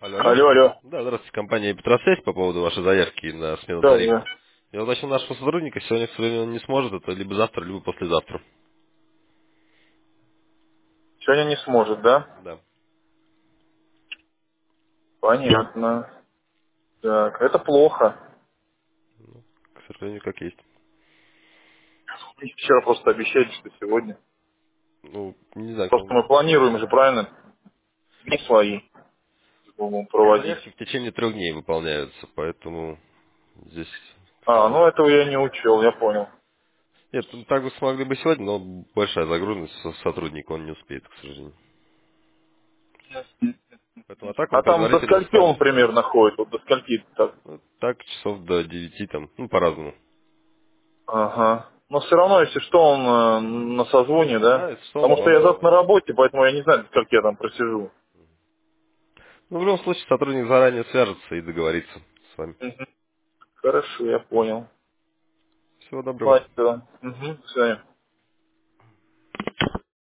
Алло, алло. Алло, алло. Да, здравствуйте, компания Петросвязь по поводу вашей заявки на смену Да, тарифа. да. Я уточнил нашего сотрудника, сегодня, к сожалению, он не сможет, это либо завтра, либо послезавтра. Сегодня не сможет, да? Да. Понятно. Так, это плохо. К сожалению, как есть. Вчера просто обещали, что сегодня. Ну, не знаю, Просто мы планируем же, правильно? Не свои будем проводить. заявки в течение 3 дней выполняются, поэтому здесь, к А, ну сожалению. этого я не учел, я понял. Нет, ну, так бы смогли бы сегодня, но большая загруженность сотрудника, он не успеет, к сожалению. Поэтому, а так он А там до предварительно с скольки он вами. примерно ходит? Вот до скольки так? Ну, так, часов до 9 там, ну, по-разному. Ага. Но все равно, если что, он на созвоне, да? Да, если что, он Потому что вам я завтра на позвонит. работе, поэтому я не знаю, до скольки я там просижу. Ну, в любом случае, сотрудник заранее свяжется и договорится с вами. Мгм. Хорошо, я понял. Всего доброго. Хватит. Да. Угу, все.